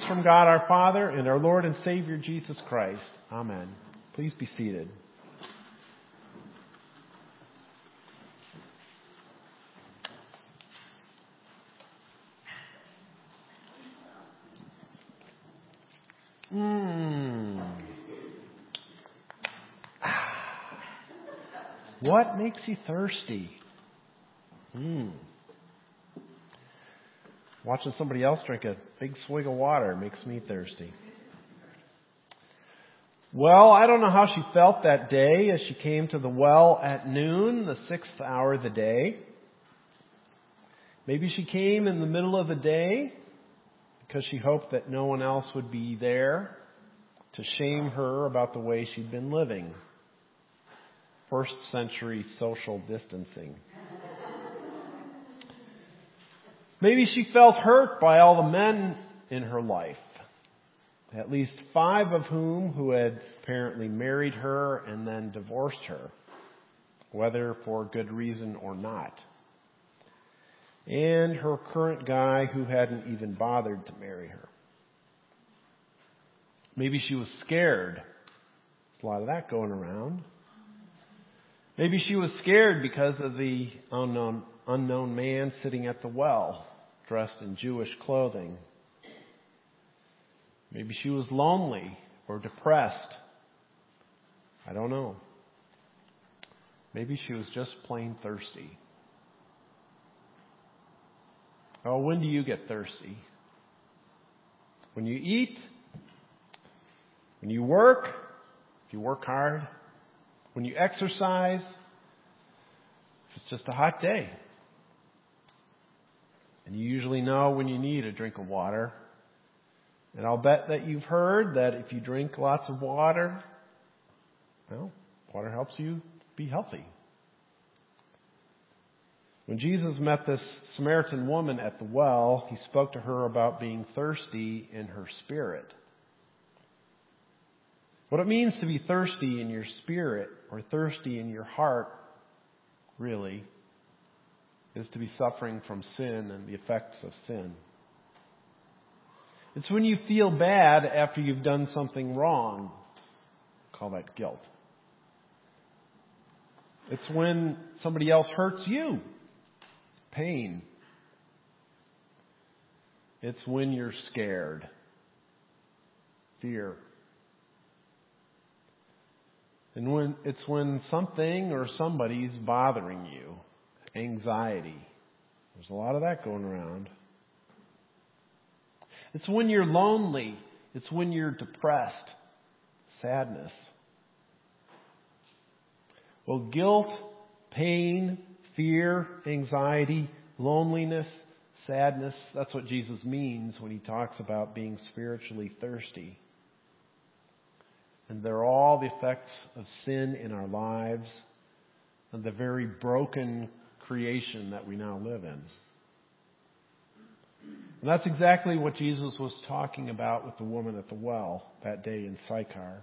from God our Father and our Lord and Savior Jesus Christ. Amen. Please be seated. What makes you thirsty? Watching somebody else drink a big swig of water makes me thirsty. Well, I don't know how she felt that day as she came to the well at noon, the 6th hour of the day. Maybe she came in the middle of the day because she hoped that no one else would be there to shame her about the way she'd been living. First century social distancing. Maybe she felt hurt by all the men in her life, at least 5 of whom who had apparently married her and then divorced her, whether for good reason or not. And her current guy who hadn't even bothered to marry her. Maybe she was scared. There's a lot of that going around. Maybe she was scared because of the unknown man sitting at the well, dressed in Jewish clothing. Maybe she was lonely or depressed. I don't know. Maybe she was just plain thirsty. Oh, when do you get thirsty? When you eat? When you work? If you work hard? When you exercise? If it's just a hot day. And you usually know when you need a drink of water. And I'll bet that you've heard that if you drink lots of water, well, water helps you be healthy. When Jesus met this Samaritan woman at the well, he spoke to her about being thirsty in her spirit. What it means to be thirsty in your spirit or thirsty in your heart, really, is to be suffering from sin and the effects of sin. It's when you feel bad after you've done something wrong. Call that guilt. It's when somebody else hurts you. Pain. It's when you're scared. Fear. And it's when something or somebody's bothering you. Anxiety. There's a lot of that going around. It's when you're lonely. It's when you're depressed. Sadness. Well, guilt, pain, fear, anxiety, loneliness, sadness, that's what Jesus means when he talks about being spiritually thirsty. And they're all the effects of sin in our lives and the very broken creation that we now live in. And that's exactly what Jesus was talking about with the woman at the well that day in Sychar.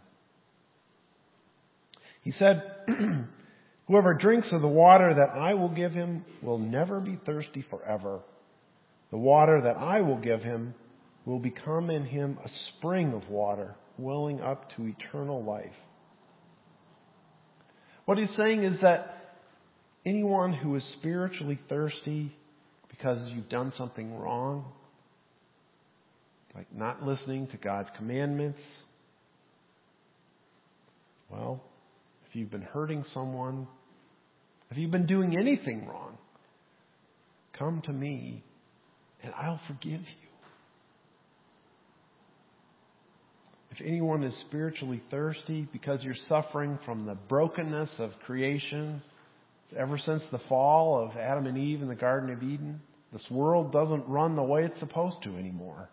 He said, "Whoever drinks of the water that I will give him will never be thirsty forever. The water that I will give him will become in him a spring of water, welling up to eternal life." What he's saying is that anyone who is spiritually thirsty because you've done something wrong, like not listening to God's commandments, well, if you've been hurting someone, if you've been doing anything wrong, come to me and I'll forgive you. If anyone is spiritually thirsty because you're suffering from the brokenness of creation, ever since the fall of Adam and Eve in the Garden of Eden, this world doesn't run the way it's supposed to anymore.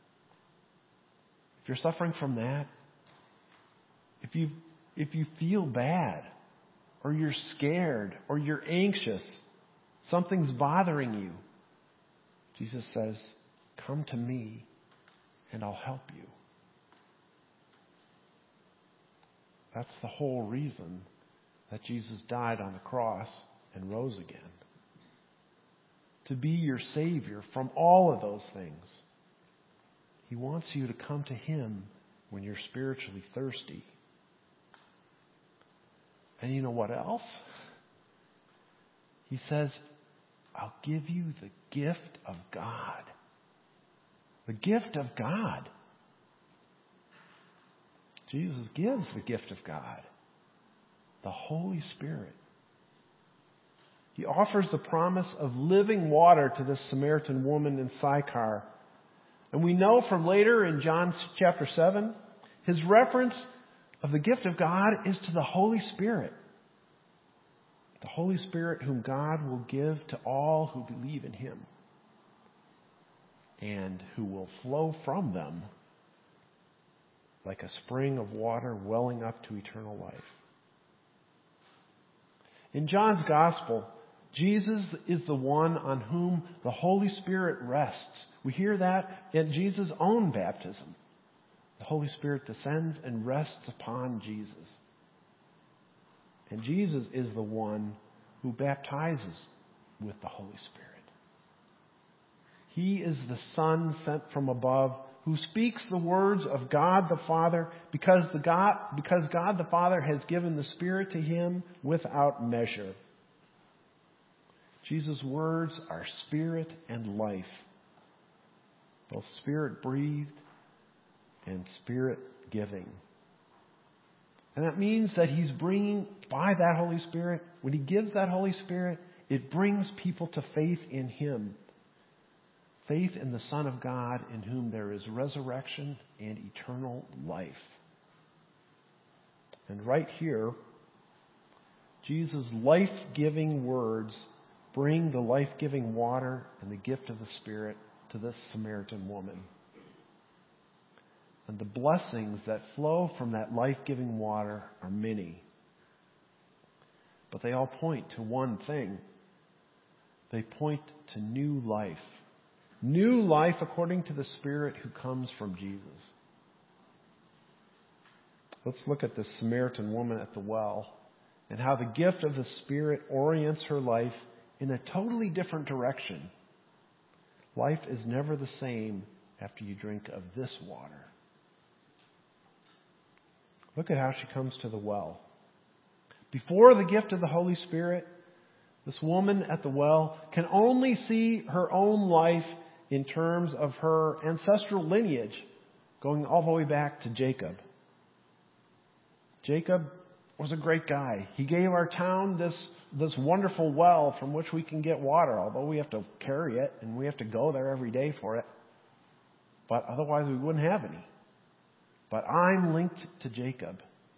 If you're suffering from that, if you feel bad, or you're scared, or you're anxious, something's bothering you, Jesus says, come to me and I'll help you. That's the whole reason that Jesus died on the cross and rose again. To be your Savior from all of those things. He wants you to come to Him when you're spiritually thirsty. And you know what else? He says, I'll give you the gift of God. The gift of God. Jesus gives the gift of God, the Holy Spirit. He offers the promise of living water to this Samaritan woman in Sychar. And we know from later in John chapter 7, his reference of the gift of God is to the Holy Spirit. The Holy Spirit whom God will give to all who believe in Him and who will flow from them like a spring of water welling up to eternal life. In John's Gospel, Jesus is the one on whom the Holy Spirit rests. We hear that in Jesus' own baptism. The Holy Spirit descends and rests upon Jesus. And Jesus is the one who baptizes with the Holy Spirit. He is the Son sent from above who speaks the words of God the Father because God the Father has given the Spirit to Him without measure. Jesus' words are spirit and life, both spirit-breathed and spirit-giving. And that means that He's bringing, by that Holy Spirit, when He gives that Holy Spirit, it brings people to faith in Him. Faith in the Son of God in whom there is resurrection and eternal life. And right here, Jesus' life-giving words bring the life-giving water and the gift of the Spirit to this Samaritan woman. And the blessings that flow from that life-giving water are many. But they all point to one thing. They point to new life. New life according to the Spirit who comes from Jesus. Let's look at this Samaritan woman at the well and how the gift of the Spirit orients her life in a totally different direction. Life is never the same after you drink of this water. Look at how she comes to the well. Before the gift of the Holy Spirit, this woman at the well can only see her own life in terms of her ancestral lineage, going all the way back to Jacob. Jacob was a great guy. He gave our town this wonderful well from which we can get water, although we have to carry it and we have to go there every day for it. But otherwise we wouldn't have any. But I'm linked to Jacob.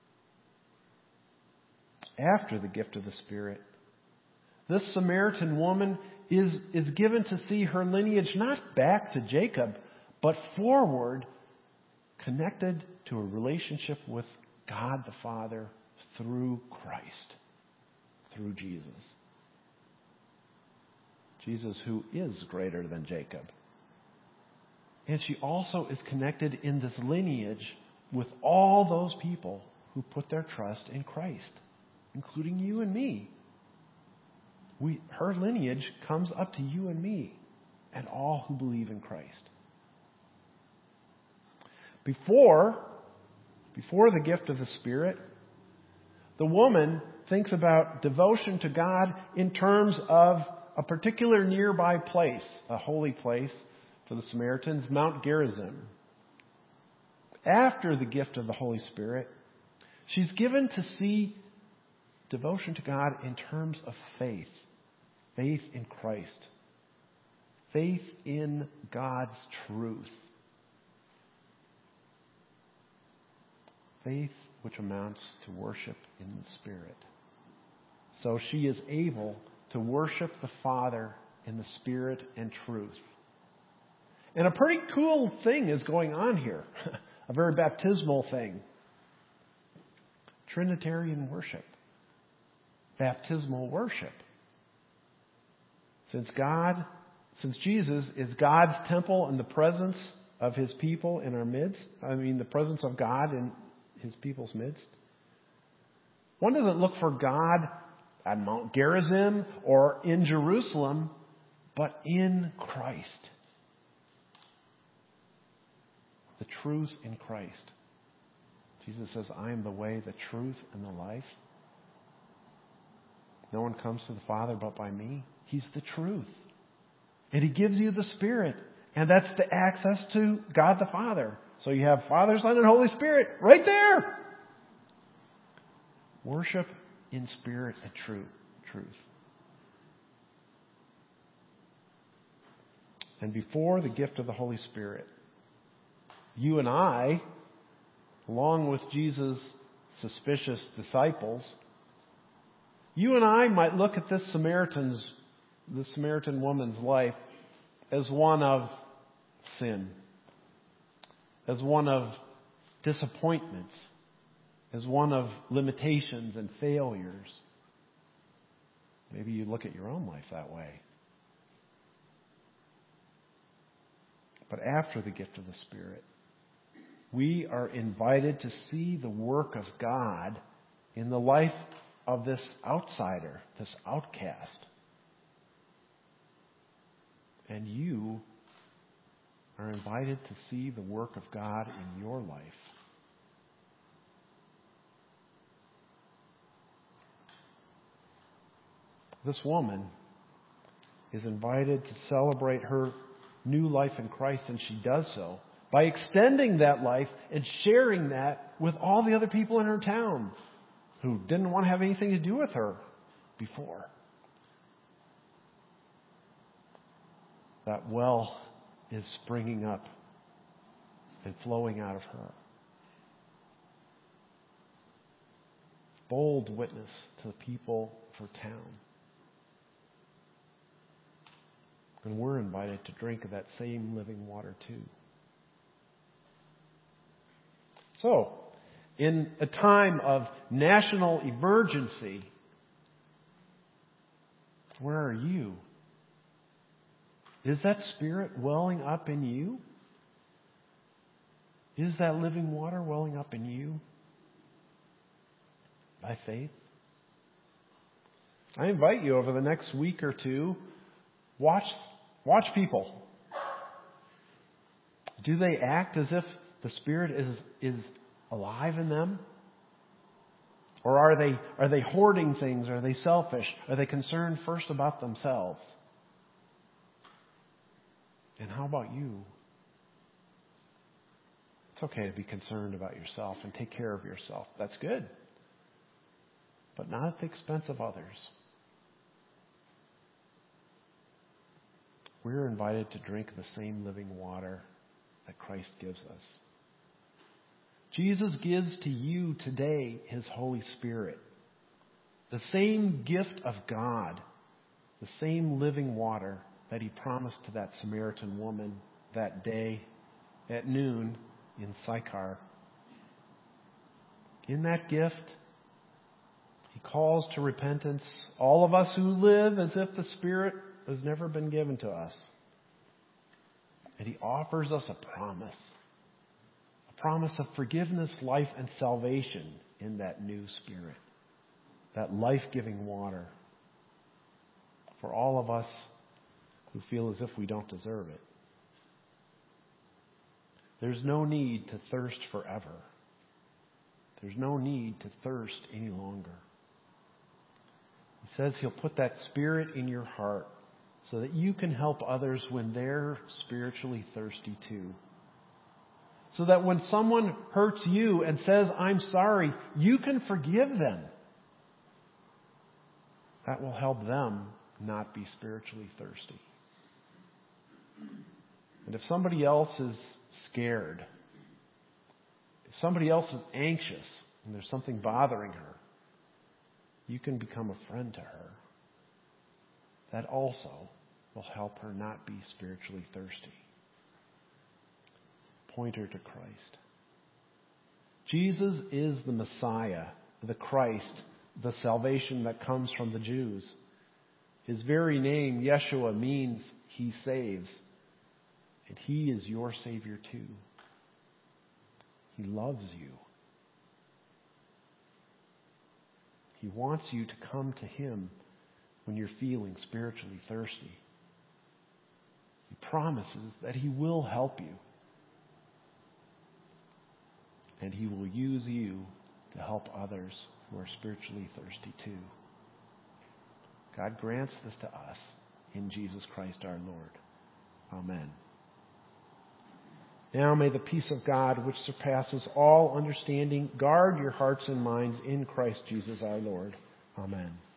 After the gift of the Spirit, this Samaritan woman is given to see her lineage not back to Jacob, but forward, connected to a relationship with God the Father through Christ, through Jesus. Jesus who is greater than Jacob. And she also is connected in this lineage with all those people who put their trust in Christ, including you and me. Her lineage comes up to you and me and all who believe in Christ. Before the gift of the Spirit, the woman thinks about devotion to God in terms of a particular nearby place, a holy place for the Samaritans, Mount Gerizim. After the gift of the Holy Spirit, she's given to see devotion to God in terms of faith. Faith in Christ. Faith in God's truth. Faith which amounts to worship in the Spirit. So she is able to worship the Father in the Spirit and truth. And a pretty cool thing is going on here. A very baptismal thing. Trinitarian worship. Baptismal worship. Since Jesus is God's temple and the presence of His people in our midst, the presence of God in His people's midst, one doesn't look for God at Mount Gerizim or in Jerusalem, but in Christ. truths in Christ. Jesus says, I am the way, the truth, and the life. No one comes to the Father but by me. He's the truth. And He gives you the Spirit. And that's the access to God the Father. So you have Father, Son, and Holy Spirit right there. Worship in spirit and truth. And before the gift of the Holy Spirit, you and I, along with Jesus' suspicious disciples, you and I might look at this Samaritan woman's life as one of sin, as one of disappointments, as one of limitations and failures. Maybe you look at your own life that way. But after the gift of the Spirit, we are invited to see the work of God in the life of this outsider, this outcast. And you are invited to see the work of God in your life. This woman is invited to celebrate her new life in Christ, and she does so by extending that life and sharing that with all the other people in her town who didn't want to have anything to do with her before. That well is springing up and flowing out of her. Bold witness to the people of her town. And we're invited to drink of that same living water too. So, in a time of national emergency, where are you? Is that Spirit welling up in you? Is that living water welling up in you? By faith? I invite you over the next week or two, watch people. Do they act as if the Spirit is alive in them? Or are they hoarding things? Are they selfish? Are they concerned first about themselves? And how about you? It's okay to be concerned about yourself and take care of yourself. That's good. But not at the expense of others. We're invited to drink the same living water that Christ gives us. Jesus gives to you today His Holy Spirit. The same gift of God, the same living water that He promised to that Samaritan woman that day at noon in Sychar. In that gift, He calls to repentance all of us who live as if the Spirit has never been given to us. And He offers us a promise of forgiveness, life, and salvation in that new Spirit, that life-giving water for all of us who feel as if we don't deserve it. There's no need to thirst forever. There's no need to thirst any longer. He says He'll put that Spirit in your heart so that you can help others when they're spiritually thirsty too. So that when someone hurts you and says, I'm sorry, you can forgive them. That will help them not be spiritually thirsty. And if somebody else is scared, if somebody else is anxious and there's something bothering her, you can become a friend to her. That also will help her not be spiritually thirsty. Point her to Christ. Jesus is the Messiah, the Christ, the salvation that comes from the Jews. His very name, Yeshua, means He saves. And He is your Savior too. He loves you. He wants you to come to Him when you're feeling spiritually thirsty. He promises that He will help you. and He will use you to help others who are spiritually thirsty too. God grants this to us in Jesus Christ our Lord. Amen. Now may the peace of God, which surpasses all understanding, guard your hearts and minds in Christ Jesus our Lord. Amen.